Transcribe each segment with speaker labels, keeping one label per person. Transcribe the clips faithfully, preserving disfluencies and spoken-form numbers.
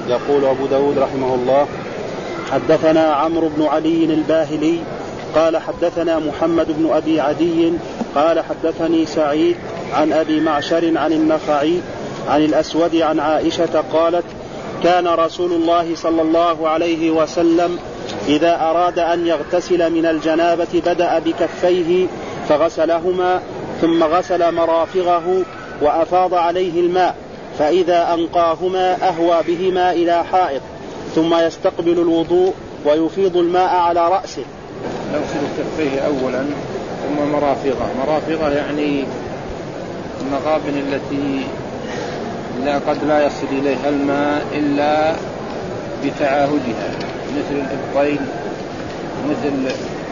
Speaker 1: يقول أبو داود رحمه الله: حدثنا عمرو بن علي الباهلي قال حدثنا محمد بن أبي عدي قال حدثني سعيد عن أبي معشر عن النخعي عن الأسود عن عائشة قالت: كان رسول الله صلى الله عليه وسلم إذا أراد أن يغتسل من الجنابة بدأ بكفيه فغسلهما ثم غسل مرافغه وأفاض عليه الماء، فإذا أنقاهما أهوى بهما إلى حائط ثم يستقبل الوضوء ويفيض الماء على رأسه.
Speaker 2: يغسل كفيه أولا ثم مرافغه. مرافغه يعني المغابن التي لا قد لا يصل إليها الماء إلا بتعاهدها، مثل الإبطين، مثل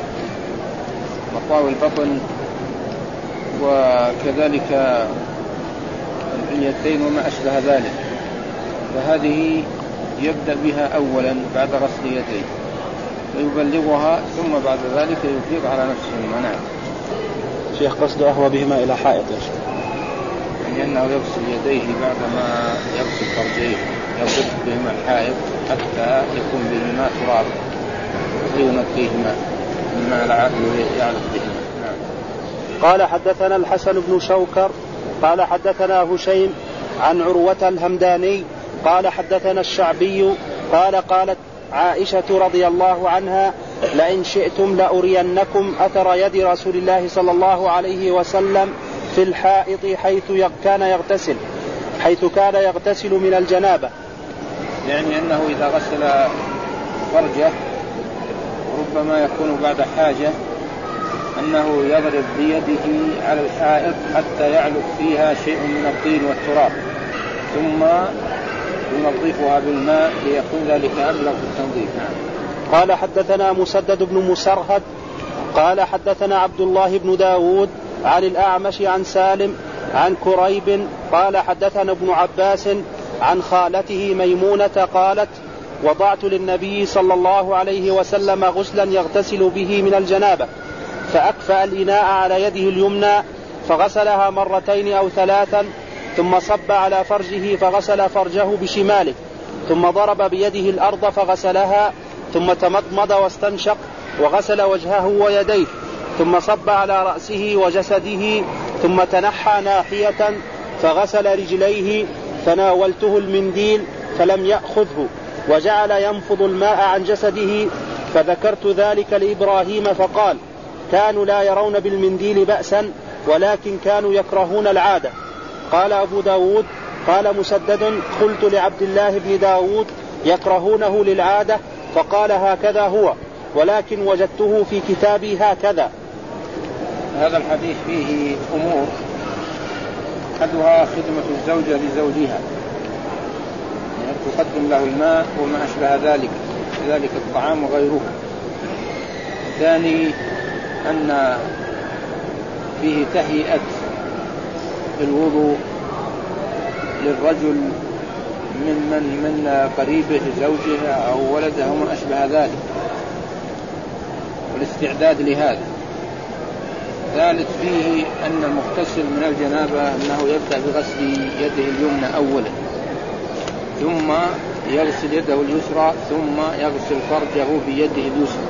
Speaker 2: مطاوي البطن، وكذلك اليدين وما أشبه ذلك، فهذه يبدأ بها أولا بعد غسل يديه ويبلغها، ثم بعد ذلك يفيض على نفسه المنام.
Speaker 1: شيخ قصد أهوى بهما إلى حائط،
Speaker 2: لأنه يغسل يديه بعدما يغسل فرجيه يضرب بهما الحائط حتى يكون بهما تراب وينقيهما مما يعلق بهما. نعم.
Speaker 1: قال حدثنا الحسن بن شوكر قال حدثنا هشيم عن عروة الهمداني قال حدثنا الشعبي قال قالت عائشة رضي الله عنها: لئن شئتم لأرينكم أثر يد رسول الله صلى الله عليه وسلم في الحائط حيث كان يغتسل حيث كان يغتسل من الجنابة.
Speaker 2: يعني أنه إذا غسل فرجه ربما يكون بعد حاجة أنه يضرب بيده على الحائط حتى يعلق فيها شيء من الطين والتراب، ثم ينظفها بالماء ليكون ذلك أبلغ في التنظيف.
Speaker 1: قال حدثنا مسدد بن مسرهد قال حدثنا عبد الله بن داود عن الأعمش عن سالم عن كريب قال حدثنا ابن عباس عن خالته ميمونة قالت: وضعت للنبي صلى الله عليه وسلم غسلا يغتسل به من الجنابة، فأكفأ الإناء على يده اليمنى فغسلها مرتين أو ثلاثا، ثم صب على فرجه فغسل فرجه بشماله، ثم ضرب بيده الأرض فغسلها، ثم تمضمض واستنشق وغسل وجهه ويديه، ثم صب على رأسه وجسده، ثم تنحى ناحية فغسل رجليه، فناولته المنديل فلم يأخذه وجعل ينفض الماء عن جسده، فذكرت ذلك لإبراهيم فقال: كانوا لا يرون بالمنديل بأسا ولكن كانوا يكرهون العادة. قال أبو داود قال مسدد: قلت لعبد الله بن داود: يكرهونه للعادة؟ فقال: هكذا هو، ولكن وجدته في كتابي هكذا.
Speaker 2: هذا الحديث فيه أمور، أحدها خدمة الزوجة لزوجها، يعني تقدم له الماء وما أشبه ذلك، كذلك الطعام وغيره. الثاني أن فيه تهيئة الوضوء للرجل من من من قريبه زوجها أو ولده وما أشبه ذلك، والاستعداد لهذا. ثالث فيه أن المغتسل من الجنابة أنه يبدأ بغسل يده اليمنى أولا، ثم يغسل يده اليسرى، ثم يغسل فرجه بيده اليسرى،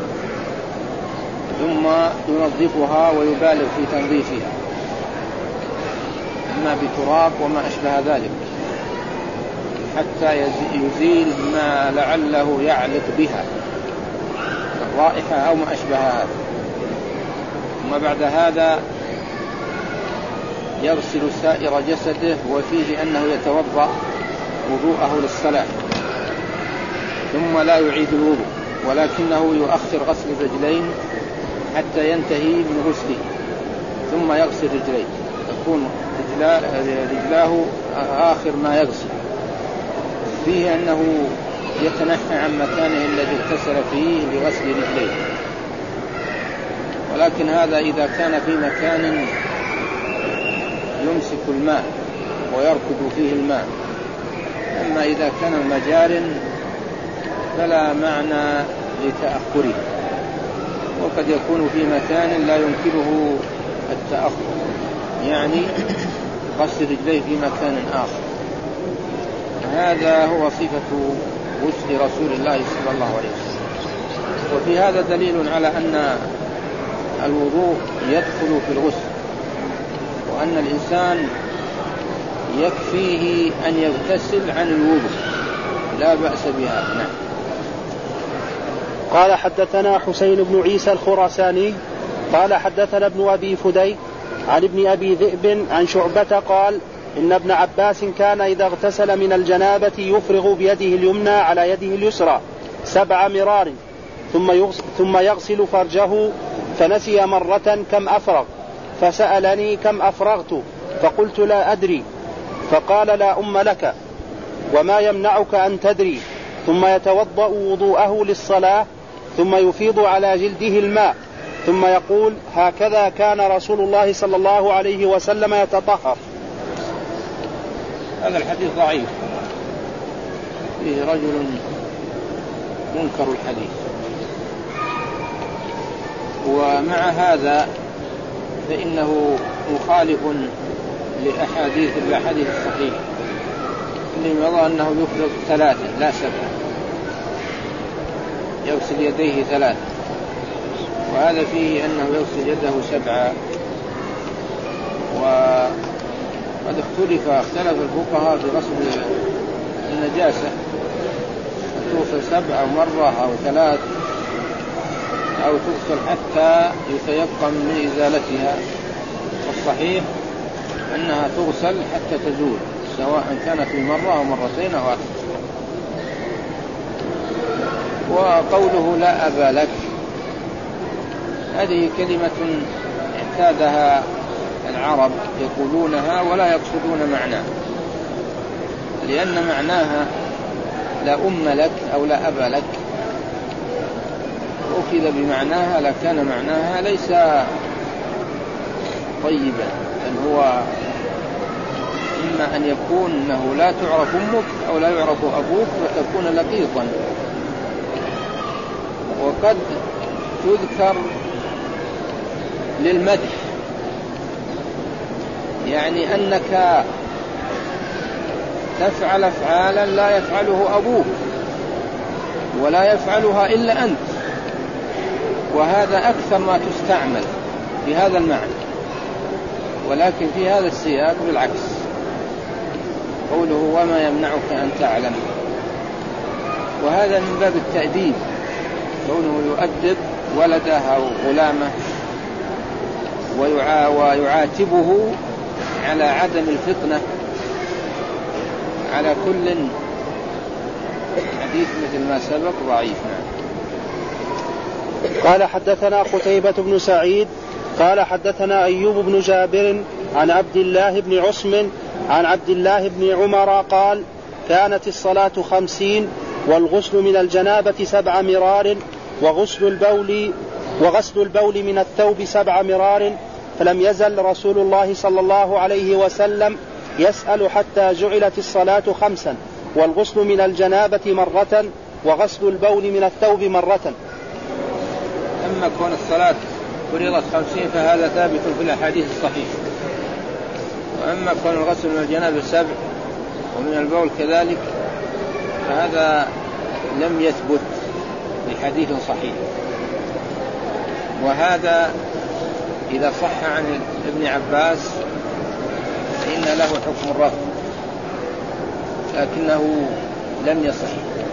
Speaker 2: ثم ينظفها ويبالغ في تنظيفها إما بتراب وما أشبه ذلك حتى يزيل ما لعله يعلق بها الرائحة أو ما أشبه هذا. ثم بعد هذا يغسل سائر جسده، وفيه أنه يتوضأ وضوءه للصلاة، ثم لا يعيد الوضوء ولكنه يؤخر غسل الرجلين حتى ينتهي من غسله، ثم يغسل رجليه، تكون رجلاه آخر ما يغسل. فيه أنه يتنحى عن مكانه الذي اغتسل فيه لغسل رجليه، ولكن هذا إذا كان في مكان يمسك الماء ويركض فيه الماء. أما إذا كان مجار فلا معنى لتأخره، وقد يكون في مكان لا يمكنه التأخر، يعني غسل رجليه في مكان آخر. هذا هو صفة غسل رسول الله صلى الله عليه وسلم. وفي هذا دليل على أن الوضوء يدخل في الغسل، وأن الإنسان يكفيه أن يغتسل عن الوضوء، لا بأس بها. نعم.
Speaker 1: قال حدثنا حسين بن عيسى الخراساني قال حدثنا ابن أبي فديك عن ابن أبي ذئب عن شعبة قال إن ابن عباس كان إذا اغتسل من الجنابة يفرغ بيده اليمنى على يده اليسرى سبع مرار ثم يغسل فرجه، فنسي مرة كم أفرغ، فسألني كم أفرغت، فقلت لا أدري، فقال لا أم لك، وما يمنعك أن تدري. ثم يتوضأ وضوءه للصلاة ثم يفيض على جلده الماء ثم يقول هكذا كان رسول الله صلى الله عليه وسلم يتطهر.
Speaker 2: هذا الحديث ضعيف، فيه رجل منكر الحديث، ومع هذا فإنه مخالف لأحاديث الحديث الصحيح اللي مضى أنه يفرغ ثلاثة لا سبعة، يغسل يديه ثلاثة، وهذا فيه أنه يغسل يده سبعة. وقد اختلف اختلف الفقهاء في غسل النجاسة، توصل سبعة مرة أو ثلاث، أو تغسل حتى يتيقن من إزالتها. والصحيح أنها تغسل حتى تزول، سواء كانت مرة أو مرتين أو أكثر. وقوله لا أبا لك، هذه كلمة اعتادها العرب يقولونها ولا يقصدون معناها، لأن معناها لا أم لك أو لا أبا لك، أخذ بمعناها لكان معناها ليس طيبا، بل هو إما أن يكون أنه لا تعرف أمك أو لا يعرف أبوك وتكون لقيطا. وقد تذكر للمدح، يعني أنك تفعل أفعالا لا يفعله أبوك ولا يفعلها إلا أنت، وهذا أكثر ما تستعمل بهذا المعنى. ولكن في هذا السياق بالعكس، قوله وما يمنعك أن تعلم، وهذا من باب التأديب، كونه يؤدب ولده أو غلامه ويعاتبه على عدم الفطنة على كل. حديث مثل ما سبق ضعيف.
Speaker 1: قال حدثنا قتيبة بن سعيد قال حدثنا أيوب بن جابر عن عبد الله بن عصم عن عبد الله بن عمر قال كانت الصلاة خمسين والغسل من الجنابة سبع مرار وغسل البول وغسل البول من الثوب سبع مرار، فلم يزل رسول الله صلى الله عليه وسلم يسأل حتى جعلت الصلاة خمسا، والغسل من الجنابة مرة وغسل البول من الثوب مرة.
Speaker 2: أما كون الصلاة فريضة خمسين فهذا ثابت في الأحاديث الصحيحة، وأما كون الغسل من الجنابة سبع ومن البول كذلك فهذا لم يثبت بحديث صحيح. وهذا إذا صح عن ابن عباس فإن له حكم الرفع، لكنه لم يصح.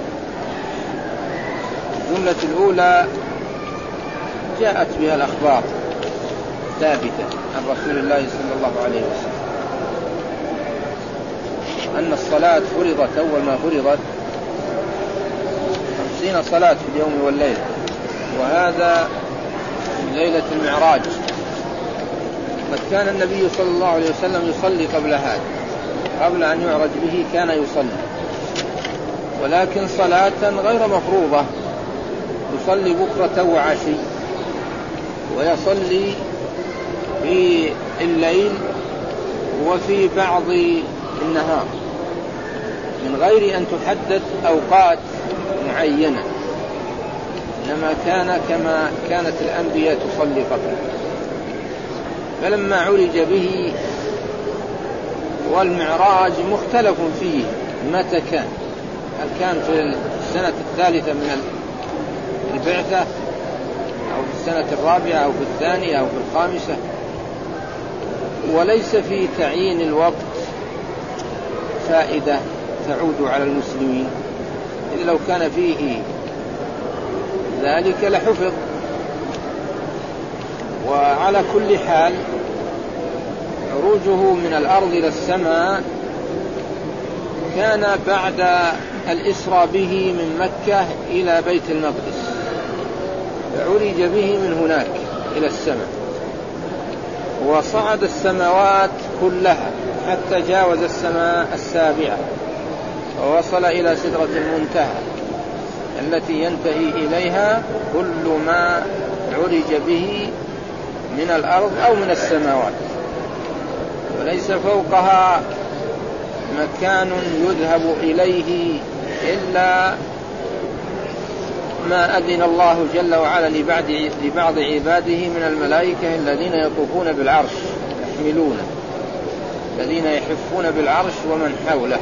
Speaker 2: الجملة الأولى جاءت بها الأخبار ثابتة عن رسول الله صلى الله عليه وسلم أن الصلاة فرضت أول ما فرضت خمسين صلاة في اليوم والليل، وهذا من ليلة المعراج. قد كان النبي صلى الله عليه وسلم يصلي قبل هذا، قبل أن يعرج به كان يصلي، ولكن صلاة غير مفروضة، يصلي بكرة وعشي، ويصلي في الليل وفي بعض النهار من غير أن تحدد أوقات معينة، إنما كان كما كانت الأنبياء تصلي قبل. فلما عرج به والمعراج مختلف فيه، متى كان، هل كان في السنة الثالثة من البعثة أو في السنة الرابعة أو في الثانية أو في الخامسة. وليس في تعيين الوقت فائدة تعود على المسلمين، إذ لو كان فيه ذلك لحفظ. وعلى كل حال عروجه من الأرض إلى السماء كان بعد الإسرى به من مكة إلى بيت المقدس، عرج به من هناك إلى السماء، وصعد السماوات كلها حتى جاوز السماء السابعة ووصل إلى سدرة المنتهى التي ينتهي إليها كل ما عرج به من الأرض أو من السماوات، وليس فوقها مكان يذهب إليه إلا ما أذن الله جل وعلا لبعض عباده من الملائكة الذين يطوفون بالعرش يحملونه، الذين يحفون بالعرش ومن حوله.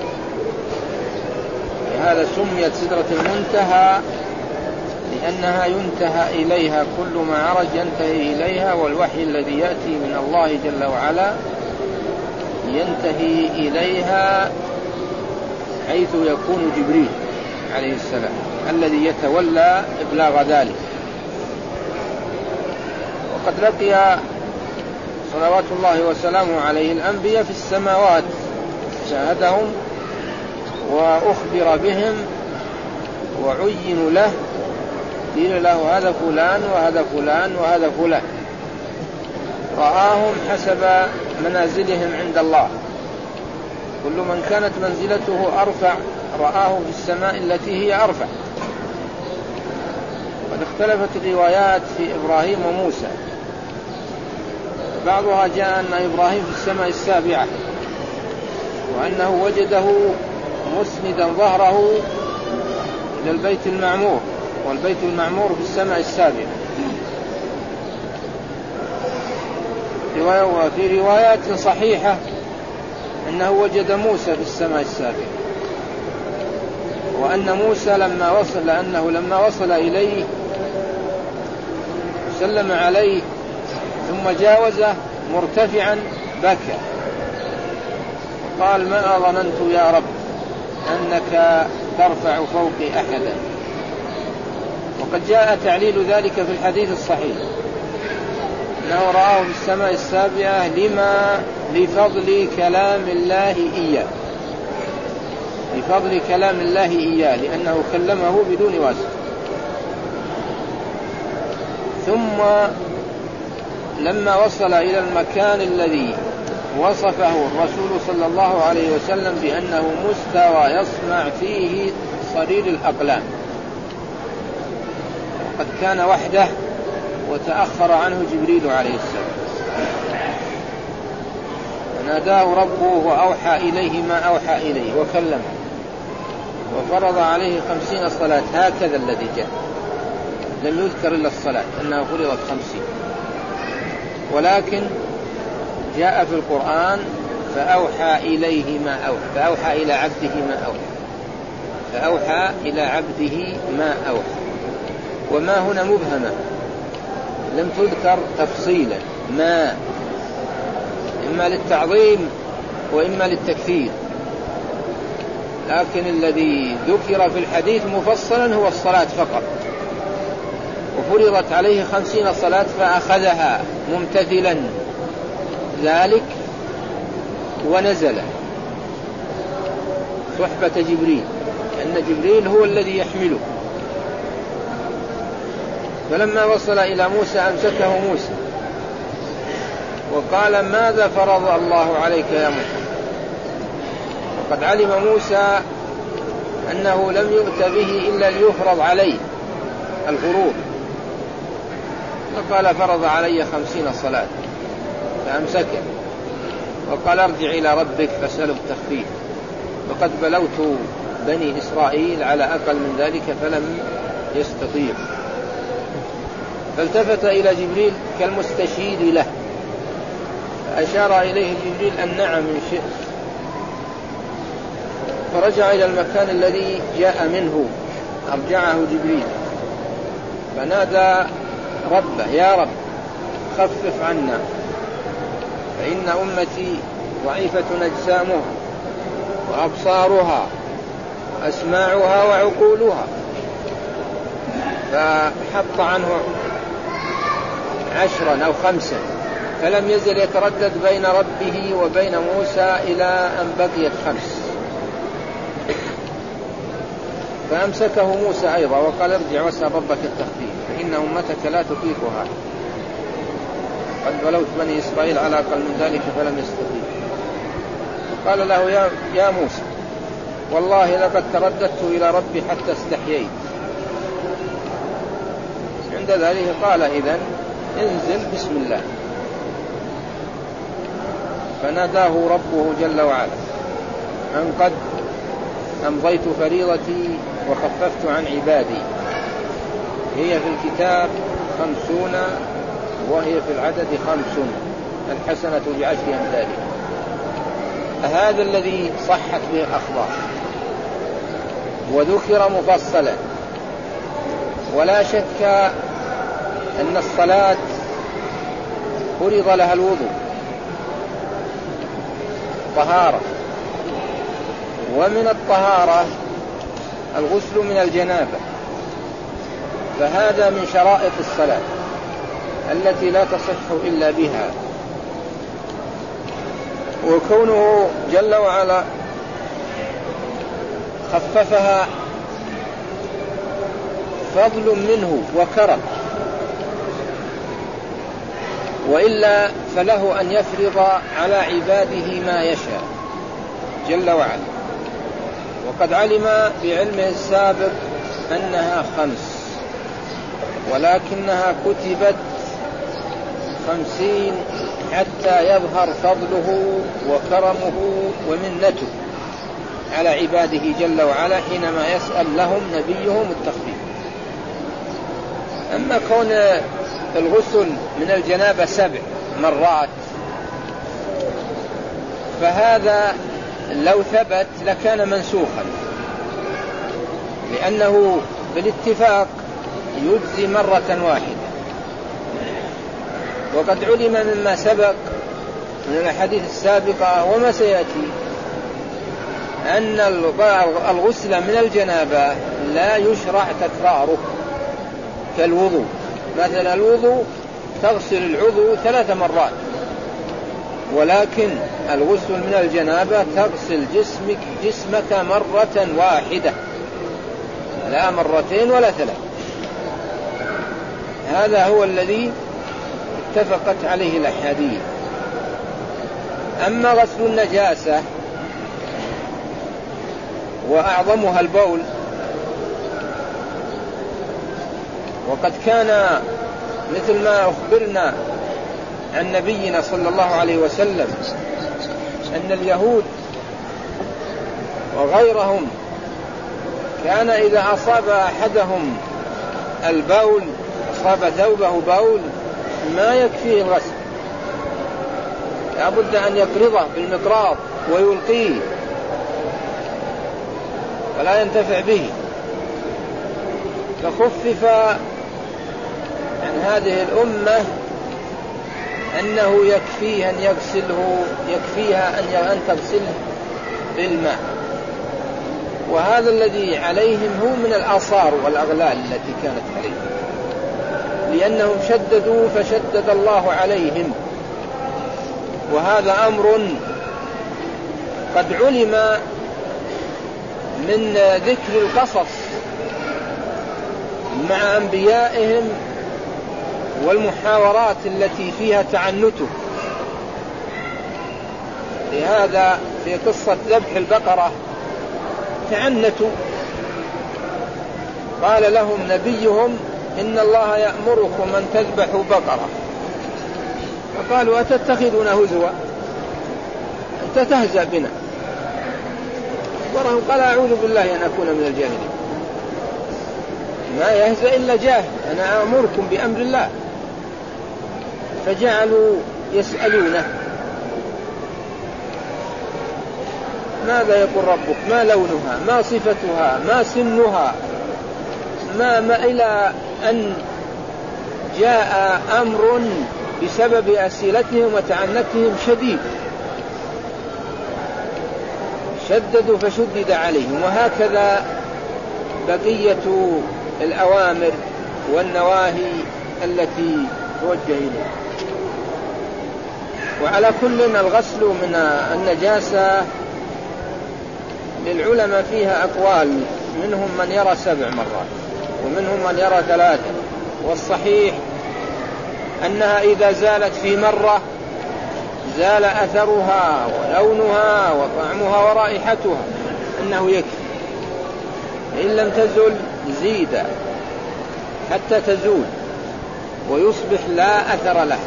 Speaker 2: لهذا سميت سدرة المنتهى لأنها ينتهى إليها كل ما عرج ينتهي إليها، والوحي الذي يأتي من الله جل وعلا ينتهي إليها حيث يكون جبريل عليه السلام الذي يتولى إبلاغ ذلك. وقد لقي صلوات الله وسلامه عليه الأنبياء في السماوات، شاهدهم وأخبر بهم وعين له، قيل له هذا فلان وهذا فلان وهذا فلان، رآهم حسب منازلهم عند الله، كل من كانت منزلته أرفع رآه في السماء التي هي أرفع. قد اختلفت الروايات في إبراهيم وموسى، بعضها جاء أن إبراهيم في السماء السابعة وأنه وجده مسندا ظهره إلى البيت المعمور، والبيت المعمور في السماء السابعة. وفي روايات صحيحة أنه وجد موسى في السماء السابعة، وأن موسى لما وصل لأنه لما وصل إليه سلم عليه ثم جاوزه مرتفعا بكى قال ما ظننت يا رب أنك ترفع فوقي أحدا. وقد جاء تعليل ذلك في الحديث الصحيح أنه رآه في السماء السابعة لما لفضل كلام الله إياه، لفضل كلام الله إياه لأنه كلمه بدون واسطة. ثم لما وصل إلى المكان الذي وصفه الرسول صلى الله عليه وسلم بأنه مستوى يصنع فيه صرير الأقلام، قد كان وحده وتأخر عنه جبريل عليه السلام، فناداه ربه وأوحى إليه ما أوحى إليه وكلمه وفرض عليه خمسين صلاة. هكذا الذي جاء، لم يذكر إلا الصلاة أنها فرضت خمسين، ولكن جاء في القرآن فأوحى إليه ما أوحى، فأوحى إلى عبده ما أوحى، فأوحى إلى عبده ما أوحى. وما هنا مبهمة لم تذكر تفصيلا، ما إما للتعظيم وإما للتكثير، لكن الذي ذكر في الحديث مفصلا هو الصلاة فقط، وفرضت عليه خمسين صلاة فأخذها ممتثلا ذلك ونزل صحبة جبريل، لأن جبريل هو الذي يحمله. فلما وصل إلى موسى أمسكه موسى وقال ماذا فرض الله عليك يا محمد؟ وقد علم موسى أنه لم يؤت به إلا ليفرض عليه الفروض، فقال فرض علي خمسين صلاة، فأمسكه وقال ارجع إلى ربك فاسأله التخفيف، وقد بلوت بني إسرائيل على أقل من ذلك فلم يستطيع. فالتفت إلى جبريل كالمستشير له، فأشار إليه جبريل أن نعم إن شئت. فرجع إلى المكان الذي جاء منه، أرجعه جبريل، فنادى ربه: يا رب خفف عنا، فإن أمتي ضعيفة أجسامها وأبصارها أسماعها وعقولها. فحط عنه عشرا أو خمسا، فلم يزل يتردد بين ربه وبين موسى إلى أن بقيت خمس، فأمسكه موسى أيضا وقال: ارجع واسأل ربك التخفيف فإن أمتك لا تطيق هذا، قد بلوت بني إسرائيل على أقل من ذلك فلم يستطيع. قال له: يا, يا موسى والله لقد ترددت إلى ربي حتى استحييت. عند ذلك قال: إذن انزل بسم الله. فناداه ربه جل وعلا أن قد أمضيت فريضتي وخففت عن عبادي، هي في الكتاب خمسون وهي في العدد خمس، الحسنة بعشر أمثالها. هذا الذي صحت به الأخبار وذكر مفصلا. ولا شك أن الصلاة فرض لها الوضوء طهارة، ومن الطهارة الغسل من الجنابة، فهذا من شرائط الصلاة التي لا تصح إلا بها. وكونه جل وعلا خففها فضل منه وكرم، وإلا فله أن يفرض على عباده ما يشاء جل وعلا. وقد علم بعلمه السابق أنها خمس، ولكنها كتبت خمسين حتى يظهر فضله وكرمه ومنته على عباده جل وعلا حينما يسأل لهم نبيهم التخفيف. أما كون الغسل من الجنابة سبع مرات فهذا لو ثبت لكان منسوخا، لأنه بالاتفاق يجزي مرة واحدة. وقد علم مما سبق من الحديث السابقة وما سيأتي أن الغسل من الجنابة لا يشرع تكراره كالوضوء. مثلا الوضوء تغسل العضو ثلاث مرات، ولكن الغسل من الجنابة تغسل جسمك جسمك مرة واحدة، لا مرتين ولا ثلاث. هذا هو الذي اتفقت عليه الأحاديث. أما غسل النجاسة وأعظمها البول، وقد كان مثل ما أخبرنا عن نبينا صلى الله عليه وسلم أن اليهود وغيرهم كان إذا أصاب أحدهم البول، أصاب ثوبه بول، ما يكفيه الغسل، لابد أن يقرضه بالمقراض ويلقيه ولا ينتفع به. فخفف عن هذه الأمة أنه يكفيه أن يغسله، يكفيها أن تغسله بالماء. وهذا الذي عليهم هو من الآثار والأغلال التي كانت عليهم، لأنهم شددوا فشدد الله عليهم. وهذا أمر قد علم من ذكر القصص مع أنبيائهم والمحاورات التي فيها تعنته. لهذا في قصة ذبح البقرة تعنتوا، قال لهم نبيهم إن الله يأمركم أن تذبحوا بقرة، فقالوا أتتخذنا هزوا، أنت تهزأ بنا. ورهم قال أعوذ بالله أن أكون من الجاهلين، ما يهزأ إلا جاهل، أنا أمركم بأمر الله. فجعلوا يسألونه ماذا يقول ربك، ما لونها، ما صفتها، ما سنها، ما, ما إلى أن جاء أمر بسبب أسئلتهم وتعنتهم شديد، شددوا فشدد عليهم. وهكذا بقية الأوامر والنواهي التي توجه إليه. وعلى كل الغسل من النجاسة للعلماء فيها أقوال، منهم من يرى سبع مرات ومنهم من يرى ثلاثة، والصحيح أنها إذا زالت في مرة زال أثرها ولونها وطعمها ورائحتها، أنه يكفي. إن لم تزل زيد حتى تزول ويصبح لا أثر له،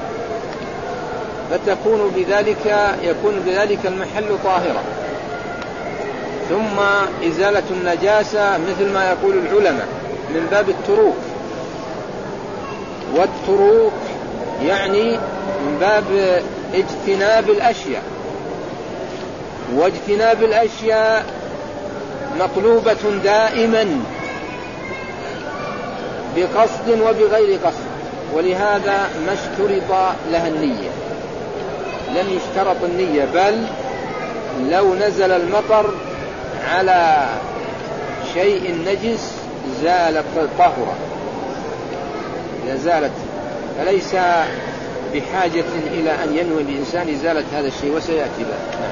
Speaker 2: فتكون بذلك يكون بذلك المحل طاهرا. ثم إزالة النجاسة مثل ما يقول العلماء من باب التروك، والتروك يعني من باب اجتناب الأشياء، واجتناب الأشياء مطلوبة دائما بقصد وبغير قصد، ولهذا ما اشترط لها النية، لم يشترط النية، بل لو نزل المطر على شيء نجس زالت طهرا إذا زالت، فليس بحاجة إلى أن ينوي الإنسان إزالة هذا الشيء، وسيأتي به.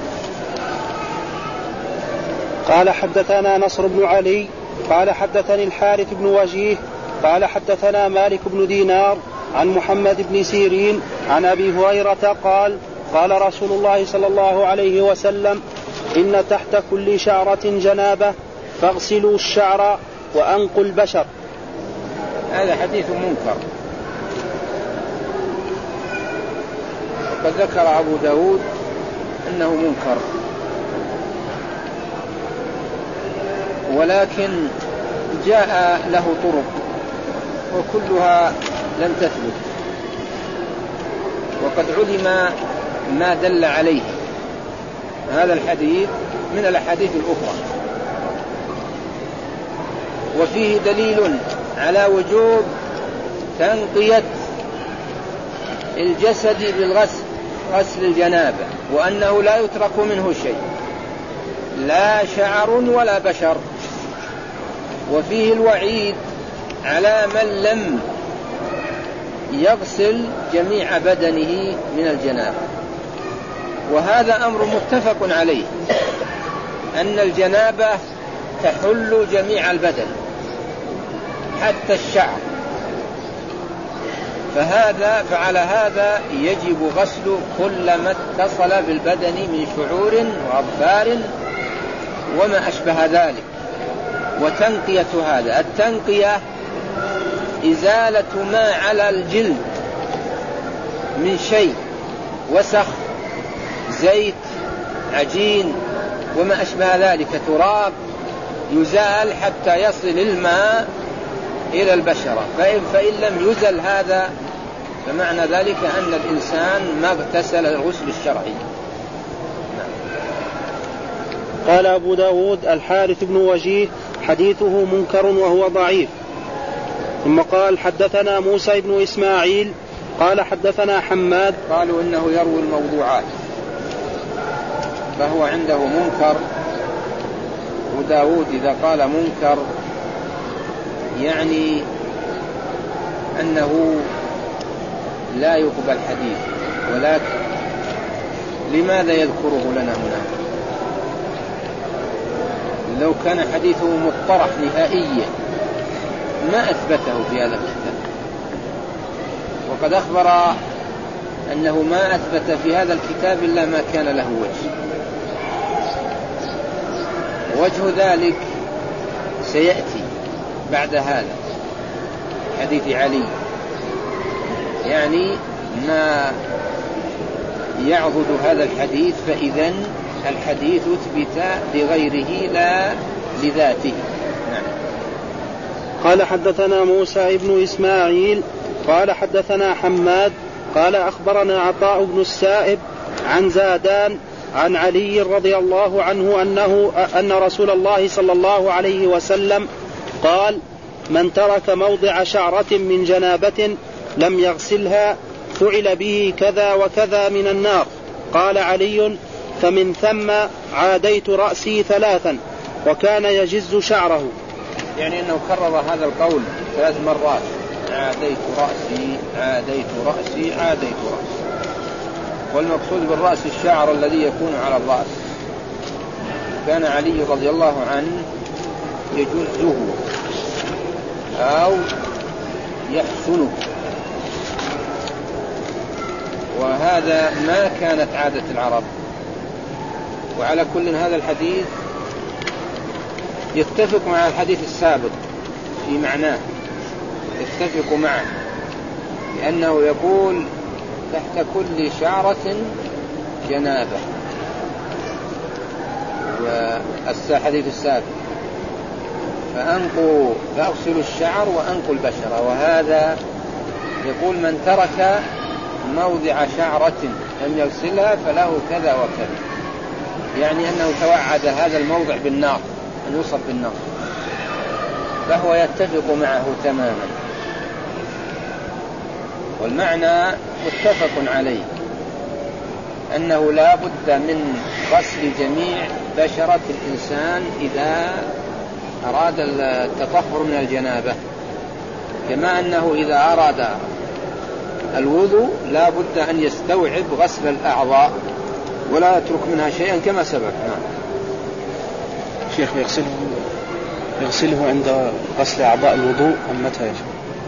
Speaker 1: قال حدثنا نصر بن علي قال حدثني الحارث بن وجيه قال حدثنا مالك بن دينار عن محمد بن سيرين عن أبي هريرة قال قال رسول الله صلى الله عليه وسلم: إن تحت كل شعرة جنابة فاغسلوا الشعر وأنقوا البشر.
Speaker 2: هذا حديث منكر، وقد ذكر أبو داود أنه منكر، ولكن جاء له طرق وكلها لم تثبت، وقد علم ما دل عليه هذا الحديث من الأحاديث الأخرى، وفيه دليل على وجوب تنقية الجسد بالغسل، غسل الجنابة، وأنه لا يترك منه شيء، لا شعر ولا بشر. وفيه الوعيد على من لم يغسل جميع بدنه من الجنابة، وهذا أمر متفق عليه، أن الجنابة تحل جميع البدن حتى الشعر، فهذا فعلى هذا يجب غسل كل ما اتصل بالبدن من شعور وأظفار وما أشبه ذلك. وتنقية هذا، التنقية إزالة ما على الجلد من شيء، وسخ، زيت، عجين وما أشبه ذلك، تراب، يزال حتى يصل الماء إلى البشرة. فإن, فإن لم يزل هذا فمعنى ذلك أن الإنسان ما اغتسل الغسل الشرعي.
Speaker 1: قال أبو داود: الحارث بن وجيه حديثه منكر وهو ضعيف. ثم قال: حدثنا موسى بن إسماعيل قال حدثنا حماد.
Speaker 2: قالوا إنه يروي الموضوعات، فهو عنده منكر. وداود إذا قال منكر يعني أنه لا يقبل حديث، ولكن لماذا يذكره لنا هنا؟ لو كان حديثه مطرح نهائيا ما أثبته في هذا الكتاب، وقد أخبر أنه ما أثبت في هذا الكتاب إلا ما كان له وجه. وجه ذلك سيأتي بعد هذا حديث علي، يعني ما يعضد هذا الحديث، فإذن الحديث اثبت لغيره لا لذاته. نعم.
Speaker 1: قال: حدثنا موسى بن إسماعيل قال حدثنا حماد قال أخبرنا عطاء بن السائب عن زادان عن علي رضي الله عنه أنه أن رسول الله صلى الله عليه وسلم قال: من ترك موضع شعرة من جنابة لم يغسلها فعل به كذا وكذا من النار. قال علي: فمن ثم عاديت رأسي ثلاثا، وكان يجز شعره.
Speaker 2: يعني أنه كرر هذا القول ثلاث مرات: عاديت رأسي عاديت رأسي عاديت رأسي. والمقصود بالرأس الشعر الذي يكون على الرأس. كان علي رضي الله عنه يجزه أو يحسنه، وهذا ما كانت عادة العرب. وعلى كل هذا الحديث يتفق مع الحديث السابق في معناه، يتفق معه، لأنه يقول: تحت كل شعرة جنابة، والحديث السابق فأنقوا فأغسلوا الشعر وأنقوا البشرة. وهذا يقول: من ترك موضع شعرة لم يغسلها فله كذا وكذا، يعني أنه توعد هذا الموضع بالنار، أن يوصف بالنار، فهو يتفق معه تماما. والمعنى متفق عليه، أنه لا بد من غسل جميع بشرة الإنسان إذا أراد التطهر من الجنابة، كما أنه إذا أراد الوضوء لا بد أن يستوعب غسل الأعضاء ولا يترك منها شيئا كما سبق. نعم.
Speaker 1: شيخ، يغسله يغسله عند غسل أعضاء الوضوء أم متى يجب؟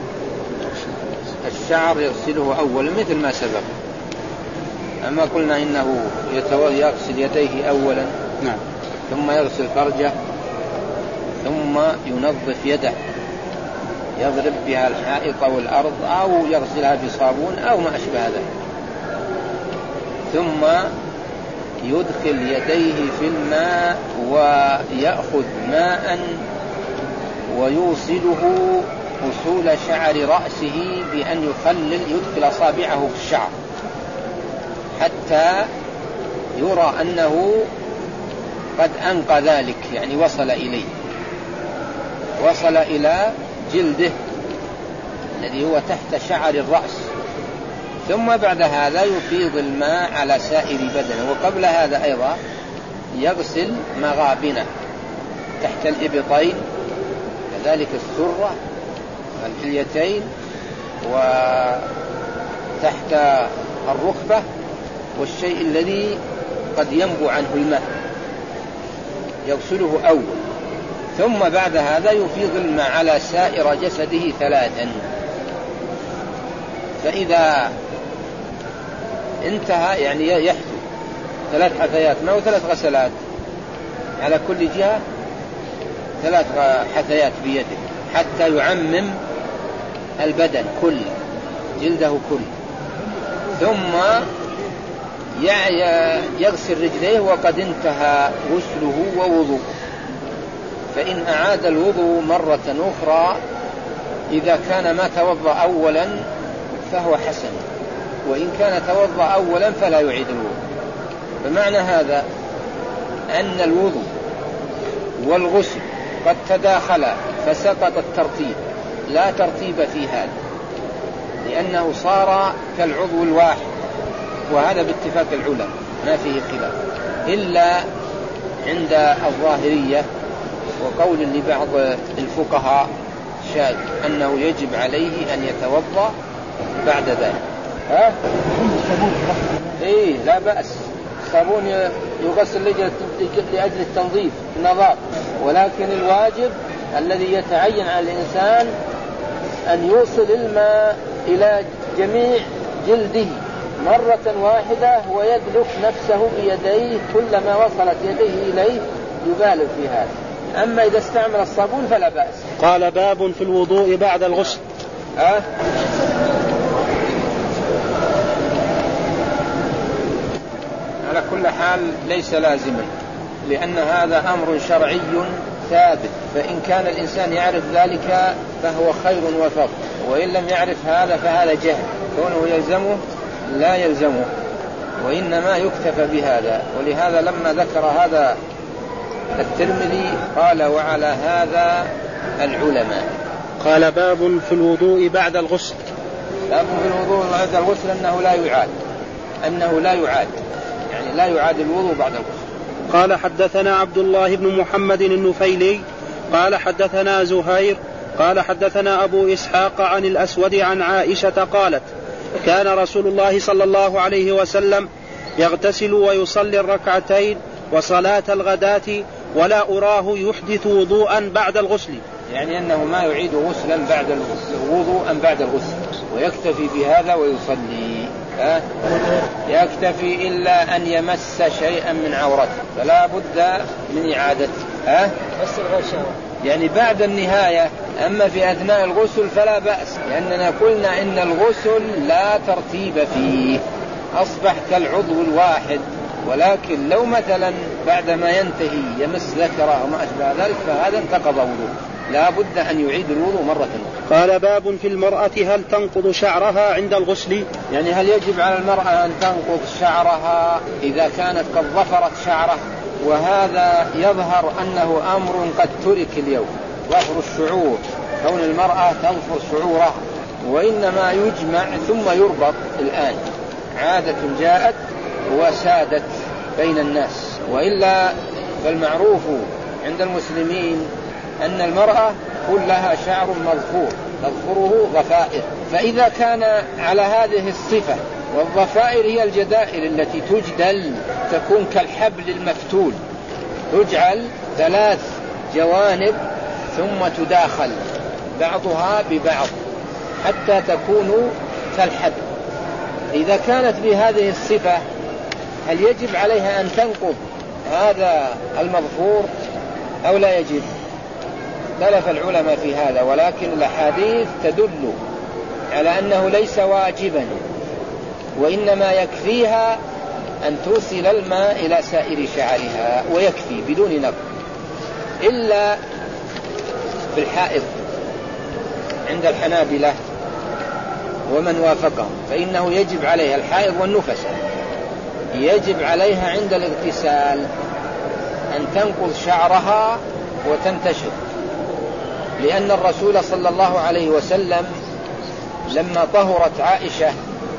Speaker 2: الشعر يغسله أولا مثل ما سبق. أما قلنا إنه يغسل يديه أولا،
Speaker 1: نعم،
Speaker 2: ثم يغسل فرجه، ثم ينظف يده يضرب بها الحائط أو الأرض أو يغسلها بصابون أو ما أشبه ذلك، ثم يدخل يديه في الماء ويأخذ ماء ويوصله وصول شعر رأسه بأن يخلل يدخل أصابعه في الشعر حتى يرى أنه قد أنقى ذلك، يعني وصل إليه، وصل إلى جلده الذي هو تحت شعر الرأس. ثم بعد هذا يفيض الماء على سائر بدنه. وقبل هذا أيضا يغسل مغابنه تحت الإبطين، كذلك السرة والحليتين وتحت الركبة والشيء الذي قد ينبع عنه الماء يغسله أول، ثم بعد هذا يفيض الماء على سائر جسده ثلاثا. فإذا انتهى يعني يحث ثلاث حثيات، ما هو ثلاث غسلات على كل جهة، ثلاث حثيات بيده حتى يعمم البدن كله، جلده كله. ثم يغسل رجليه وقد انتهى غسله ووضوء. فإن أعاد الوضوء مرة أخرى إذا كان ما توضأ أولا فهو حسن، وإن كان توضأ أولا فلا يعيد الوضوء. بمعنى هذا أن الوضوء والغسل قد تداخلا فسقط الترتيب، لا ترتيب في هذا، لأنه صار كالعضو الواحد، وهذا باتفاق العلماء ما فيه خلاف، إلا عند الظاهرية وقول لبعض الفقهاء شاذ أنه يجب عليه أن يتوضأ بعد ذلك. ها؟ إيه لا بأس، الصابون يغسل لأجل التنظيف النظافة، ولكن الواجب الذي يتعين على الإنسان أن يوصل الماء إلى جميع جلده مرة واحدة ويدلك نفسه بيديه، كلما وصلت يديه إليه يبالغ في هذا. أما إذا استعمل الصابون فلا بأس.
Speaker 1: قال: باب في الوضوء بعد الغسل.
Speaker 2: أه؟ على كل حال ليس لازما، لأن هذا أمر شرعي ثابت، فإن كان الإنسان يعرف ذلك فهو خير وفضل، وإن لم يعرف هذا فهذا جهل، كونه يلزمه لا يلزمه. وإنما يكتفى بهذا. ولهذا لما ذكر هذا الترمذي قال وعلى هذا العلماء.
Speaker 1: قال باب في الوضوء بعد الغسل.
Speaker 2: باب في الوضوء بعد الغسل أنه لا يعاد أنه لا يعاد يعني لا يعاد الوضوء بعد الغسل.
Speaker 1: قال حدثنا عبد الله بن محمد النفيلي قال حدثنا زهير قال حدثنا أبو إسحاق عن الأسود عن عائشة قالت كان رسول الله صلى الله عليه وسلم يغتسل ويصلي الركعتين وصلاة الغداة ولا أراه يحدث وضوءا بعد الغسل،
Speaker 2: يعني أنه ما يعيد غسلا بعد الوضوء بعد الغسل ويكتفي بهذا ويصلي. أه؟ يكتفي إلا أن يمس شيئا من عورته فلا بد من إعادته. أه؟ يعني بعد النهاية. أما في أثناء الغسل فلا بأس، لأننا قلنا إن الغسل لا ترتيب فيه، أصبح كالعضو الواحد. ولكن لو مثلا بعدما ينتهي يمس ذكره وما أشبه ذلك فهذا انتقض وضوء، لا بد أن يعيد الوضوء مرة أخرى.
Speaker 1: قال باب في المرأة هل تنقض شعرها عند الغسل؟
Speaker 2: يعني هل يجب على المرأة أن تنقض شعرها إذا كانت قد ظفرت شعره؟ وهذا يظهر أنه أمر قد ترك اليوم، ظفر الشعور، كون المرأة تظفر شعورها، وإنما يجمع ثم يربط الآن. عادة جاءت وسادت بين الناس، وإلا فالمعروف عند المسلمين أن المرأة كلها شعر مظفور تظفره ضفائر. فإذا كان على هذه الصفة، والضفائر هي الجدائر التي تجدل تكون كالحبل المفتول، تجعل ثلاث جوانب ثم تداخل بعضها ببعض حتى تكون كالحبل. إذا كانت بهذه الصفة هل يجب عليها أن تنقض هذا المظفور أو لا يجب؟ اختلف العلماء في هذا، ولكن الأحاديث تدل على أنه ليس واجبا، وإنما يكفيها أن توصل الماء إلى سائر شعرها ويكفي بدون نقض، إلا في الحائض عند الحنابلة ومن وافقهم، فإنه يجب عليها الحائض والنفس يجب عليها عند الاغتسال أن تنقض شعرها وتنتشر، لأن الرسول صلى الله عليه وسلم لما طهرت عائشة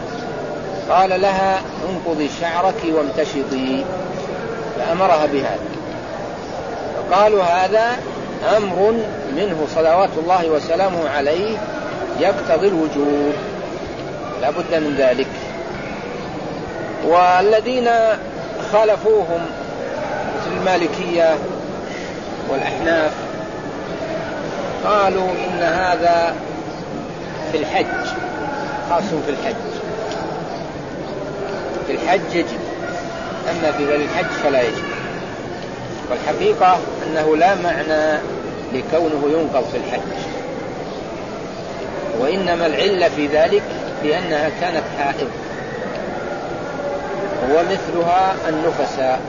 Speaker 2: قال لها انقضي شعرك وامتشطي، فأمرها بهذا. فقالوا هذا أمر منه صلوات الله وسلامه عليه يقتضي الوجوب، لا بد من ذلك. والذين خالفوهم مثل المالكية والأحناف قالوا إن هذا في الحج، خاص في الحج، في الحج يجب، أما في غير الحج فلا يجب. والحقيقة أنه لا معنى لكونه ينقض في الحج، وإنما العلة في ذلك لأنها كانت حائض، ومثلها النفساء.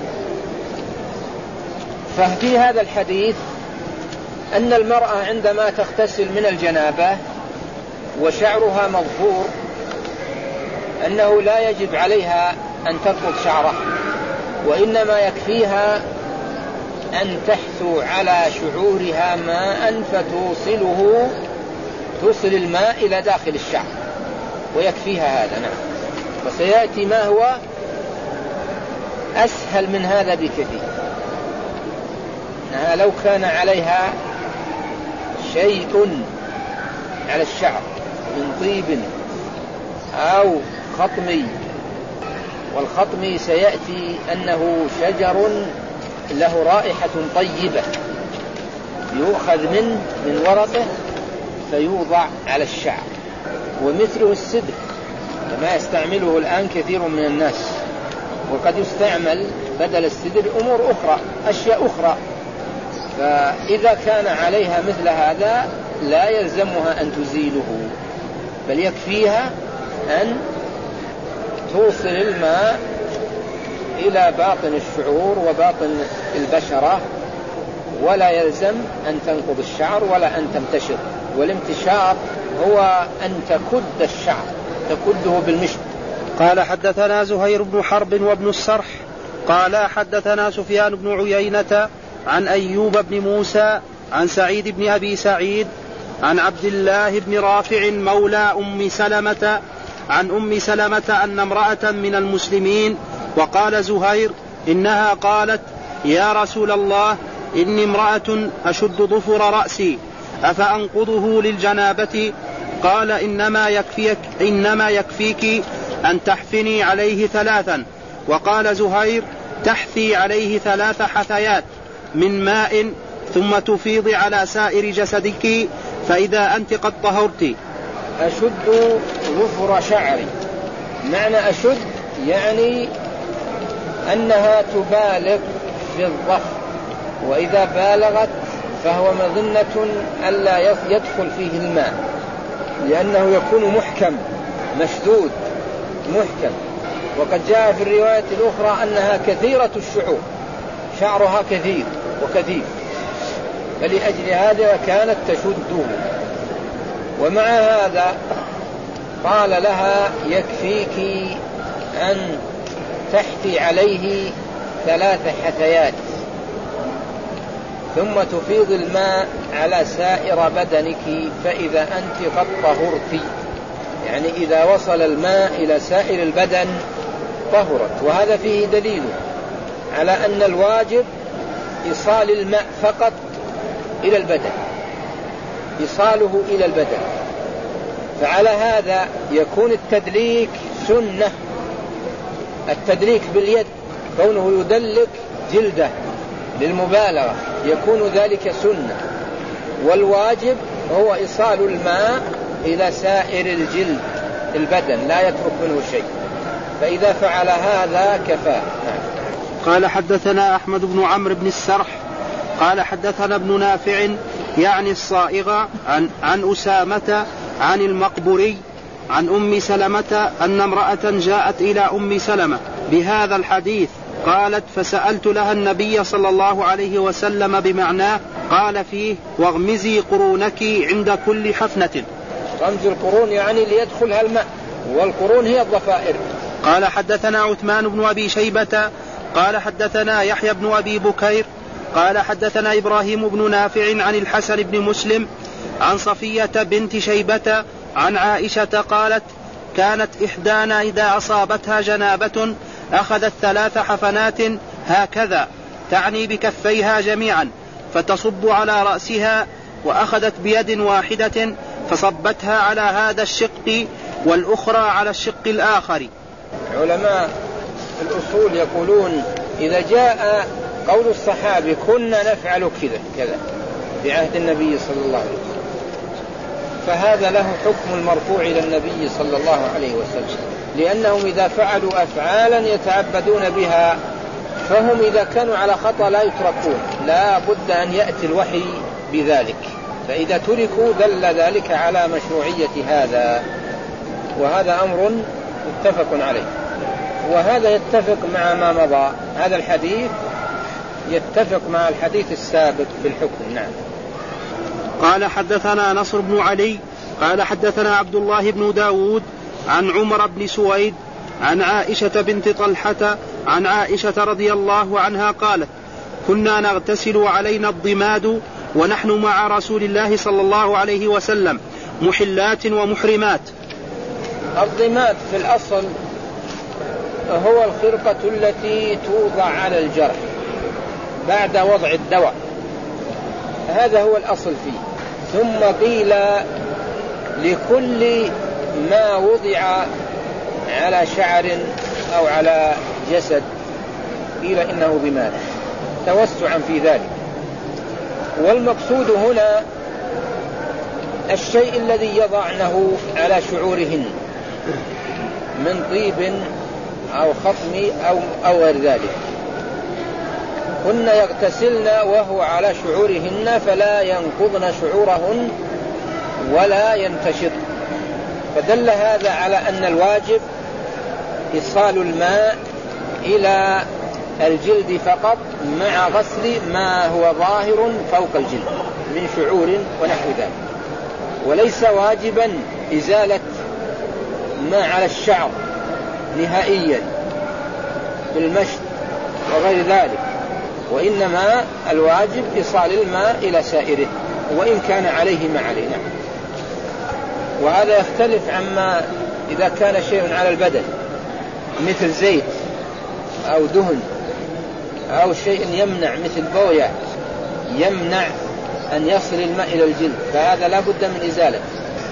Speaker 2: ففي هذا الحديث أن المرأة عندما تغتسل من الجنابة وشعرها مظفور أنه لا يجب عليها أن تنقض شعرها، وإنما يكفيها أن تحثو على شعورها ماء فتوصله توصل الماء إلى داخل الشعر ويكفيها هذا. نعم. وسيأتي ما هو أسهل من هذا بكثير، أنها لو كان عليها شيء على الشعر من طيب أو خطمي، والخطمي سيأتي أنه شجر له رائحة طيبة يؤخذ منه من ورقه فيوضع على الشعر، ومثله السدر كما يستعمله الآن كثير من الناس، وقد يستعمل بدل السدر أمور أخرى، أشياء أخرى. فإذا كان عليها مثل هذا لا يلزمها أن تزيله، بل يكفيها أن توصل الماء إلى باطن الشعور وباطن البشرة، ولا يلزم أن تنقض الشعر ولا أن تمتشط. والامتشاط هو أن تكد الشعر، تكده بالمشط
Speaker 1: قال حدثنا زهير بن حرب وابن السرح قال حدثنا سفيان بن عيينة عن أيوب بن موسى عن سعيد بن أبي سعيد عن عبد الله بن رافع مولى أم سلمة عن أم سلمة أن امرأة من المسلمين، وقال زهير إنها قالت يا رسول الله إني امرأة أشد ظفر رأسي أفأنقضه للجنابة؟ قال إنما يكفيك, إنما يكفيك أن تحفني عليه ثلاثا. وقال زهير تحثي عليه ثلاث حثيات من ماء ثم تفيض على سائر جسدك فإذا أنت قد طهرت.
Speaker 2: أشد ظفر شعري، معنى أشد يعني أنها تبالغ في الظفر، وإذا بالغت فهو مظنة ألا يدخل فيه الماء، لأنه يكون محكم مشدود محكم. وقد جاء في الرواية الأخرى أنها كثيرة الشعور، شعرها كثير وكثير، فلأجل هذا كانت تشده. ومع هذا قال لها يكفيك أن تحثي عليه ثلاث حثيات ثم تفيض الماء على سائر بدنك فإذا أنت قد طهرت، يعني إذا وصل الماء إلى سائر البدن طهرت. وهذا فيه دليل على أن الواجب إيصال الماء فقط إلى البدن، إيصاله إلى البدن. فعلى هذا يكون التدليك سنة، التدليك باليد كونه يدلك جلده للمبالغة يكون ذلك سنة، والواجب هو إيصال الماء إلى سائر الجلد البدن لا يترك منه شيء، فإذا فعل هذا كفاه.
Speaker 1: قال حدثنا أحمد بن عمرو بن السرح قال حدثنا ابن نافع يعني الصائغة عن, عن أسامة عن المقبري عن أم سلمة أن امرأة جاءت إلى أم سلمة بهذا الحديث قالت فسألت لها النبي صلى الله عليه وسلم بمعناه قال فيه واغمزي قرونك عند كل حفنة.
Speaker 2: غمز القرون يعني ليدخلها الماء، والقرون هي الضفائر.
Speaker 1: قال حدثنا عثمان بن أبي شيبة قال حدثنا يحيى بن أبي بكير قال حدثنا إبراهيم بن نافع عن الحسن بن مسلم عن صفية بنت شيبة عن عائشة قالت كانت إحدانا إذا أصابتها جنابة أخذت ثلاث حفنات هكذا تعني بكفيها جميعا فتصب على رأسها، وأخذت بيد واحدة فصبتها على هذا الشق والأخرى على الشق الآخر.
Speaker 2: علماء الأصول يقولون إذا جاء قول الصحابي كنا نفعل كذا كذا بعهد النبي صلى الله عليه وسلم فهذا له حكم المرفوع إلى النبي صلى الله عليه وسلم، لأنهم إذا فعلوا أفعالا يتعبدون بها فهم إذا كانوا على خطأ لا يتركون، لا بد أن يأتي الوحي بذلك، فإذا تركوا دل ذلك على مشروعية هذا، وهذا أمر متفق عليه. وهذا يتفق مع ما مضى، هذا الحديث يتفق مع الحديث السابق في الحكم. نعم.
Speaker 1: قال حدثنا نصر بن علي قال حدثنا عبد الله بن داود عن عمر بن سويد عن عائشة بنت طلحة عن عائشة رضي الله عنها قالت كنا نغتسل علينا الضماد ونحن مع رسول الله صلى الله عليه وسلم محلات ومحرمات.
Speaker 2: الضماد في الأصل هو الخرقة التي توضع على الجرح بعد وضع الدواء، هذا هو الأصل فيه. ثم قيل لكل ما وضع على شعر أو على جسد قيل إنه ضماد توسعا في ذلك. والمقصود هنا الشيء الذي يضعنه على شعورهن من طيب أو خطم أو, أو غير ذلك. كن يغتسلن وهو على شعورهن فلا ينقضن شعورهن ولا ينتشط، فدل هذا على أن الواجب إيصال الماء إلى الجلد فقط مع غسل ما هو ظاهر فوق الجلد من شعور ونحو ذلك، وليس واجبا إزالة ما على الشعر نهائيا بالمشط وغير ذلك، وإنما الواجب إيصال الماء إلى سائره وإن كان عليه ما علينا. وهذا يختلف عما إذا كان شيء على البدن مثل زيت أو دهن أو شيء يمنع مثل بوية يمنع أن يصل الماء إلى الجلد، فهذا لا بد من إزالة.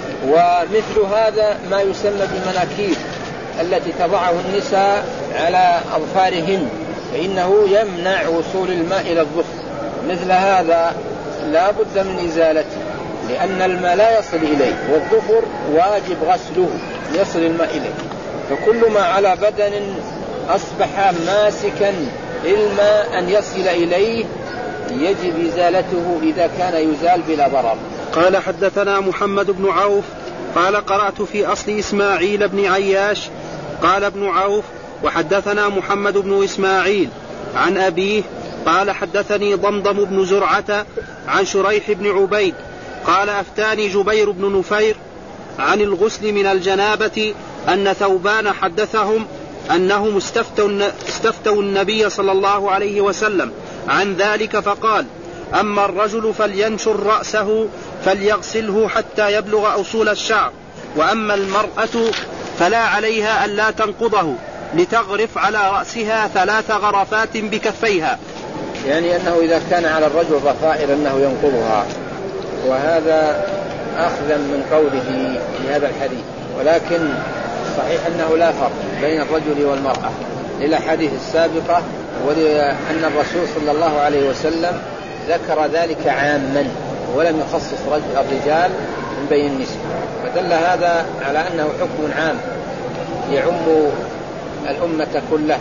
Speaker 2: ومثل هذا ما يسمى بالمناكير التي تضعه النساء على أظفارهن، فإنه يمنع وصول الماء إلى الظفر، مثل هذا لا بد من إزالته لأن الماء لا يصل إليه، والظفر واجب غسله يصل الماء إليه. فكل ما على بدن أصبح ماسكا الماء أن يصل إليه يجب إزالته إذا كان يزال بلا ضرر.
Speaker 1: قال حدثنا محمد بن عوف قال قرأت في أصل إسماعيل بن عياش قال ابن عوف وحدثنا محمد بن إسماعيل عن أبيه قال حدثني ضمضم بن زرعة عن شريح بن عبيد قال أفتاني جبير بن نفير عن الغسل من الجنابة أن ثوبان حدثهم أنهم استفتوا, استفتوا النبي صلى الله عليه وسلم عن ذلك فقال أما الرجل فلينشر رأسه فليغسله حتى يبلغ أصول الشعر، وأما المرأة فلا عليها ألا تنقضه لتغرف على رأسها ثلاث غرفات بكفيها،
Speaker 2: يعني أنه إذا كان على الرجل ضفائر أنه ينقضها، وهذا أخذا من قوله في هذا الحديث. ولكن صحيح أنه لا فرق بين الرجل والمرأة للأحاديث السابقة، ولأن الرسول صلى الله عليه وسلم ذكر ذلك عاما ولم يخصص الرجال من بين النساء، فدل هذا على أنه حكم عام يعم الأمة كلها،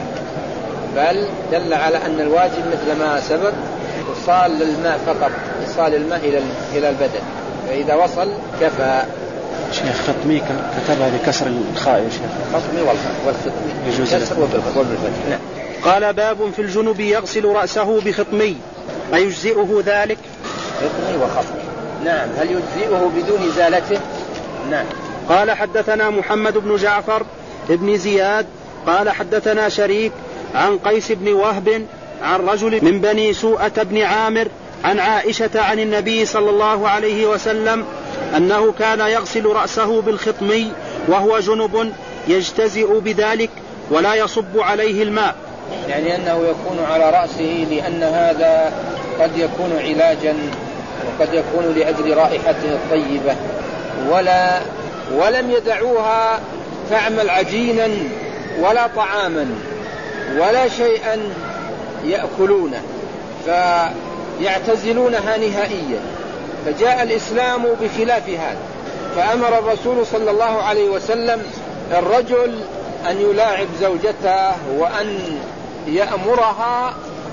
Speaker 2: بل دل على أن الواجب مثل ما سبق وصال الماء فقط، إيصال الماء إلى البدن، فإذا وصل كفى.
Speaker 1: شيخ خطمي كتبها بكسر الخاء يا شيخ.
Speaker 2: خطمي والخطمي كسر وبالفتح. نعم.
Speaker 1: قال باب في الجنب يغسل رأسه بخطمي أيجزئه ذلك؟
Speaker 2: خطمي وخطمي نعم. هل يجزئه بدون إزالته؟ نعم.
Speaker 1: قال حدثنا محمد بن جعفر ابن زياد قال حدثنا شريك عن قيس بن وهب عن رجل من بني سوءة بن عامر عن عائشة عن النبي صلى الله عليه وسلم أنه كان يغسل رأسه بالخطمي وهو جنب يجتزئ بذلك ولا يصب عليه الماء،
Speaker 2: يعني أنه يكون على رأسه لأن هذا قد يكون علاجا وقد يكون لأجل رائحته الطيبة، ولا ولم يدعوها تعمل عجينا ولا طعاما ولا شيئا يأكلونه فيعتزلونها نهائيا. فجاء الإسلام بخلاف هذا، فأمر الرسول صلى الله عليه وسلم الرجل أن يلاعب زوجته وأن يأمرها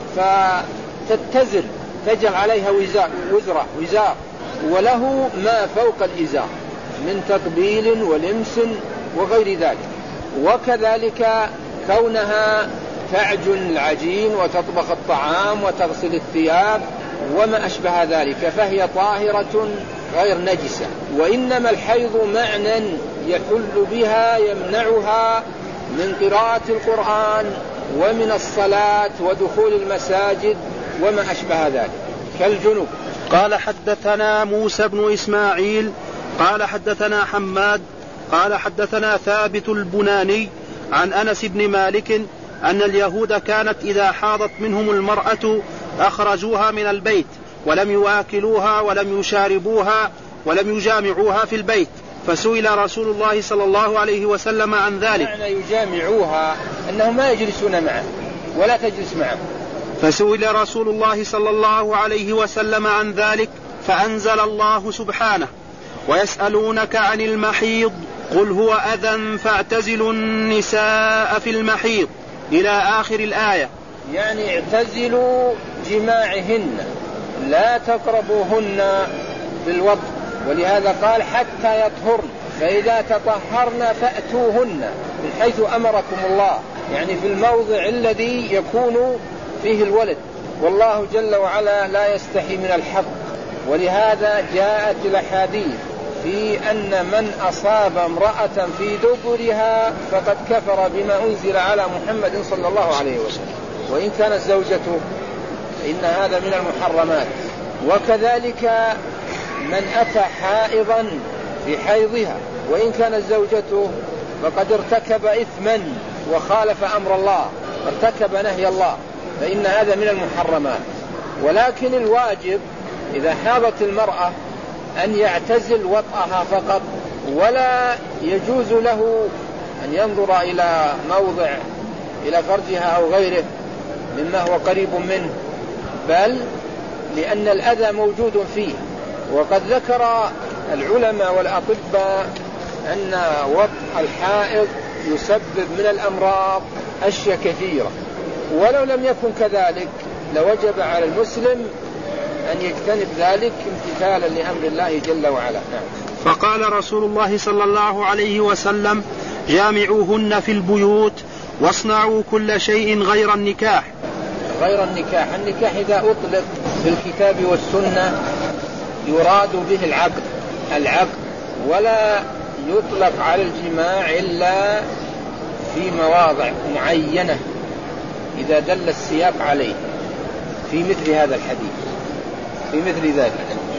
Speaker 2: فتتزر، تجعل عليها وزرة وزار وله ما فوق الإزار من تقبيل ولمس وغير ذلك، وكذلك كونها تعجن العجين وتطبخ الطعام وتغسل الثياب وما أشبه ذلك، فهي طاهرة غير نجسة. وإنما الحيض معنى يحل بها يمنعها من قراءة القرآن ومن الصلاة ودخول المساجد وما أشبه ذلك كالجنوب.
Speaker 1: قال حدثنا موسى بن إسماعيل قال حدثنا حماد قال حدثنا ثابت البناني عن أنس بن مالك أن اليهود كانت إذا حاضت منهم المرأة أخرجوها من البيت ولم يواكلوها ولم يشاربوها ولم يجامعوها في البيت، فسئل رسول الله صلى الله عليه وسلم عن ذلك.
Speaker 2: معنى يجامعوها أنهم ما يجلسون معه ولا تجلس معه.
Speaker 1: فسئل رسول الله صلى الله عليه وسلم عن ذلك فأنزل الله سبحانه ويسألونك عن المحيض قل هو أذى فاعتزلوا النساء في المحيض إلى آخر الآية،
Speaker 2: يعني اعتزلوا جماعهن لا تقربوهن بالوضع، ولهذا قال حتى يطهرن، فإذا تطهرن فأتوهن من حيث أمركم الله، يعني في الموضع الذي يكون فيه الولد، والله جل وعلا لا يستحي من الحق. ولهذا جاءت الأحاديث في أن من أصاب امرأة في دبرها فقد كفر بما أنزل على محمد صلى الله عليه وسلم، وإن كانت زوجته إن هذا من المحرمات. وكذلك من أتى حائضا في حيضها وإن كانت زوجته فقد ارتكب إثما وخالف أمر الله، ارتكب نهي الله، فإن هذا من المحرمات. ولكن الواجب إذا حاضت المرأة أن يعتزل وطئها فقط، ولا يجوز له أن ينظر إلى موضع إلى فرجها أو غيره مما هو قريب منه، بل لأن الأذى موجود فيه. وقد ذكر العلماء والأطباء أن وطء الحائض يسبب من الأمراض أشياء كثيرة، ولو لم يكن كذلك لوجب على المسلم أن يجتنب ذلك امتثالا لأمر الله جل وعلا.
Speaker 1: فقال رسول الله صلى الله عليه وسلم: جامعوهن في البيوت واصنعوا كل شيء غير النكاح.
Speaker 2: غير النكاح، النكاح إذا أطلق في الكتاب والسنة يراد به العقد العقد ولا يطلق على الجماع إلا في مواضع معينة إذا دل السياق عليه، في مثل هذا الحديث، في مثل ذلك.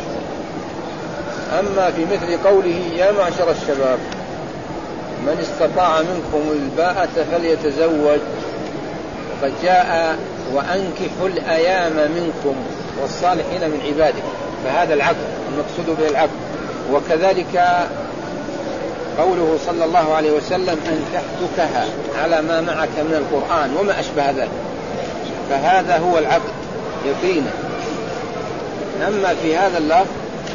Speaker 2: أما في مثل قوله: يا معشر الشباب من استطاع منكم الباءة فليتزوج، وقد جاء: وأنكحوا الأيام منكم والصالحين من عبادكم، فهذا العقد المقصود به العقد. وكذلك قوله صلى الله عليه وسلم: أنكحتكها على ما معك من القرآن وما أشبه ذلك، فهذا هو العقد يقينا. أما في هذا اللفظ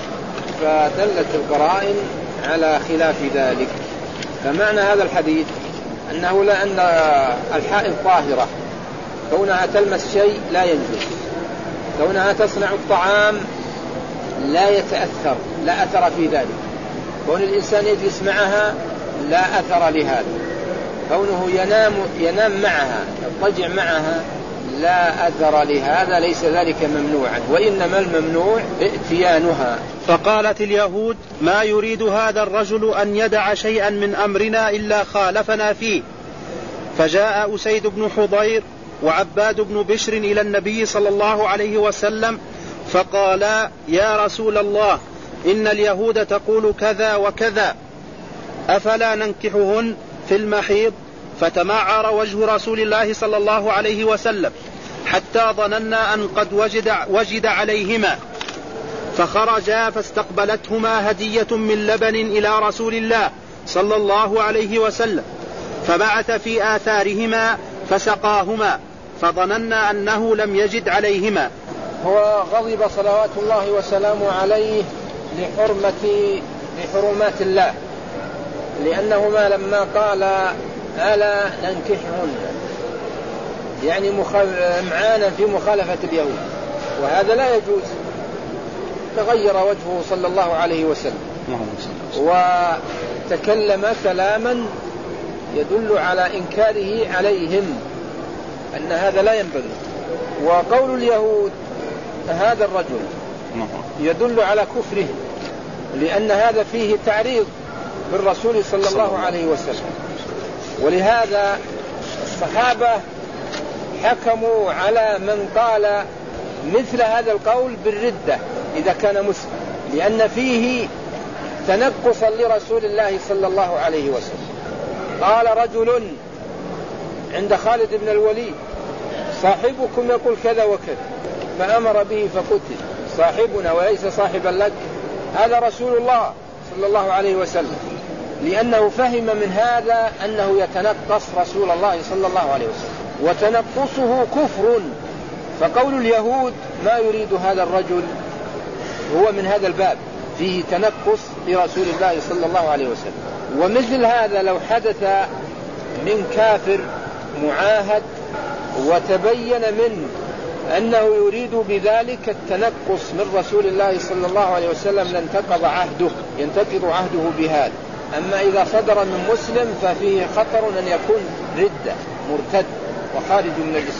Speaker 2: فدلت القرائن على خلاف ذلك. فمعنى هذا الحديث أنه لا أن الحائض طاهرة، كونها تلمس شيء لا ينجس، كونها تصنع الطعام لا يتأثر، لا أثر في ذلك، كون الإنسان يجلس معها لا أثر لهذا، كونه ينام ينام معها يضطجع معها لا أثر لهذا، ليس ذلك ممنوعا، وإنما الممنوع ائتيانها.
Speaker 1: فقالت اليهود: ما يريد هذا الرجل أن يدع شيئا من أمرنا إلا خالفنا فيه. فجاء أسيد بن حضير وعباد بن بشر إلى النبي صلى الله عليه وسلم فقالا: يا رسول الله، إن اليهود تقول كذا وكذا، أفلا ننكحهن في المحيض؟ فتمعر وجه رسول الله صلى الله عليه وسلم حتى ظننا أن قد وجد, وجد عليهما، فخرجا فاستقبلتهما هدية من لبن إلى رسول الله صلى الله عليه وسلم، فبعث في آثارهما فسقاهما، فظننا أنه لم يجد عليهما.
Speaker 2: هو غضب صلوات الله وسلامه عليه لحرمة لحرمات الله، لأنهما لما قال: ألا ننكحهن، يعني معانا في مخالفة اليهود، وهذا لا يجوز. تغير وجهه صلى الله عليه وسلم وتكلم كلاما يدل على إنكاره عليهم، أن هذا لا ينبغي. وقول اليهود هذا الرجل يدل على كفره، لأن هذا فيه تعريض بالرسول صلى الله عليه وسلم. ولهذا الصحابة حكموا على من قال مثل هذا القول بالردة إذا كان مسلم، لأن فيه تنقصا لرسول الله صلى الله عليه وسلم. قال رجل عند خالد بن الوليد: صاحبكم يقول كذا وكذا، فأمر به فقتل. صاحبنا وليس صاحبا لك، هذا رسول الله صلى الله عليه وسلم، لأنه فهم من هذا أنه يتنقص رسول الله صلى الله عليه وسلم، وتنقصه كفر. فقول اليهود ما يريد هذا الرجل هو من هذا الباب، فيه تنقص لرسول الله صلى الله عليه وسلم. ومثل هذا لو حدث من كافر معاهد وتبين منه أنه يريد بذلك التنقص من رسول الله صلى الله عليه وسلم لانتقض عهده، ينتقض عهده بهذا. أما إذا صدر من مسلم ففيه خطر أن يكون ردة مرتد وخارج من الإسلام.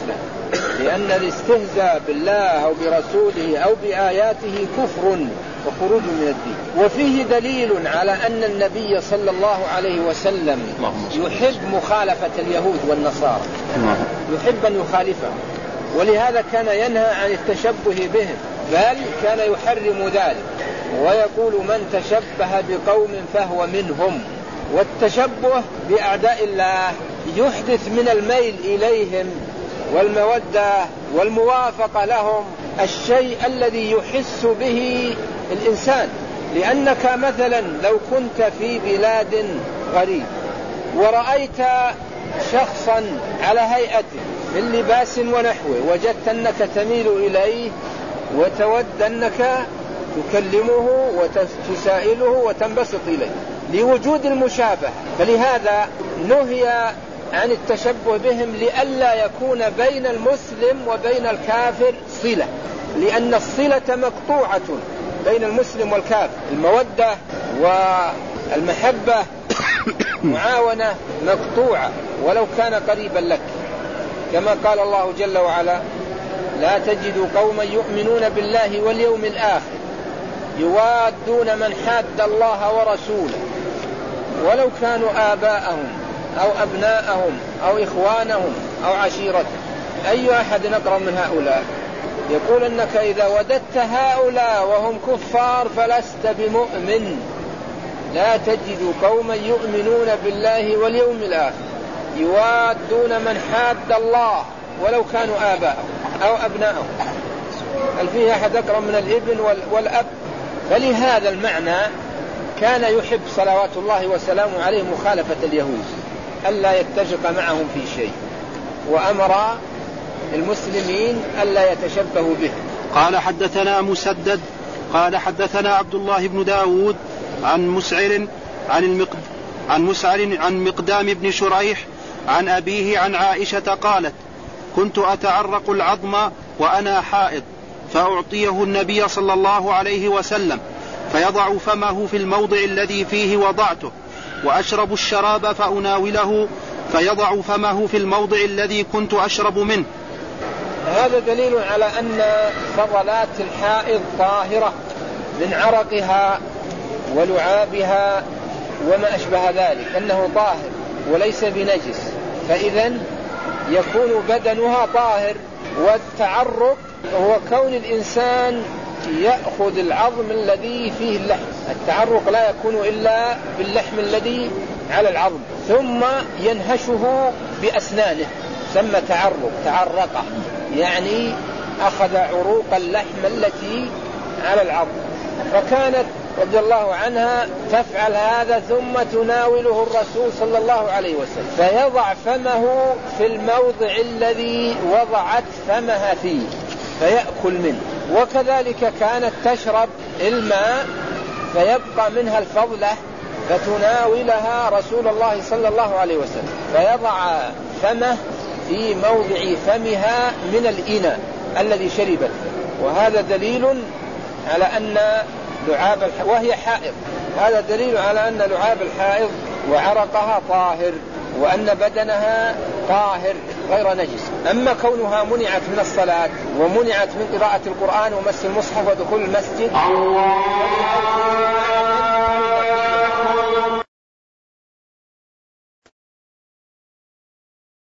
Speaker 2: لأن الاستهزاء بالله أو برسوله أو بآياته كفر وخروج من الدين. وفيه دليل على أن النبي صلى الله عليه وسلم يحب مخالفة اليهود والنصارى، يحب أن يخالفهم، ولهذا كان ينهى عن التشبه بهم، بل كان يحرم ذلك ويقول من تشبه بقوم فهو منهم. والتشبه بأعداء الله يحدث من الميل إليهم والمودة والموافقة لهم الشيء الذي يحس به الإنسان. لأنك مثلا لو كنت في بلاد غريب ورأيت شخصا على هيئته من لباس ونحوه، وجدت أنك تميل إليه وتود أنك تكلمه وتسائله وتنبسط إليه لوجود المشابهة. فلهذا نهي عن التشبه بهم لئلا يكون بين المسلم وبين الكافر صلة، لأن الصلة مقطوعة بين المسلم والكافر، المودة والمحبة معاونة مقطوعة ولو كان قريبا لك، كما قال الله جل وعلا: لا تجد قوما يؤمنون بالله واليوم الآخر يوادون من حاد الله ورسوله ولو كانوا آباءهم أو أبناءهم أو إخوانهم أو عشيرتهم. أي أحد أقرب من هؤلاء؟ يقول أنك إذا وددت هؤلاء وهم كفار فلست بمؤمن. لا تجد قوما يؤمنون بالله واليوم الآخر يوادون من حاد الله ولو كانوا آباءهم أو أبناءهم. هل فيه أحد أقرب من الابن والأب؟ فلهذا المعنى كان يحب صلوات الله وسلامه عليه مخالفة اليهود، ألا يتفق معهم في شيء، وأمر المسلمين ألا يتشبهوا به.
Speaker 1: قال حدثنا مسدد قال حدثنا عبد الله بن داود عن مسعر عن المقد عن مسعر عن مقدام بن شريح عن أبيه عن عائشة قالت: كنت أتعرق العظم وأنا حائض فأعطيه النبي صلى الله عليه وسلم فيضع فمه في الموضع الذي فيه وضعته، وأشرب الشراب فأناوله فيضع فمه في الموضع الذي كنت أشرب منه.
Speaker 2: هذا دليل على أن فضلات الحائض طاهرة من عرقها ولعابها وما أشبه ذلك، أنه طاهر وليس بنجس، فإذن يكون بدنها طاهر. والتعرق هو كون الإنسان يأخذ العظم الذي فيه اللحم، التعرق لا يكون إلا باللحم الذي على العظم ثم ينهشه بأسنانه، سمى تعرق، تعرقه يعني أخذ عروق اللحم التي على العظم. فكانت رضي الله عنها تفعل هذا ثم تناوله الرسول صلى الله عليه وسلم فيضع فمه في الموضع الذي وضعت فمها فيه فيأكل منه. وكذلك كانت تشرب الماء فيبقى منها الفضلة فتناولها رسول الله صلى الله عليه وسلم فيضع فمه في موضع فمها من الإناء الذي شربت. وهذا دليل على أن لعاب الح... وهي حائض، هذا دليل على أن لعاب الحائض وعرقها طاهر وأن بدنها طاهر غير نجس. أما كونها منعت من الصلاة ومنعت من قراءة القرآن ومس المصحف ودخول المسجد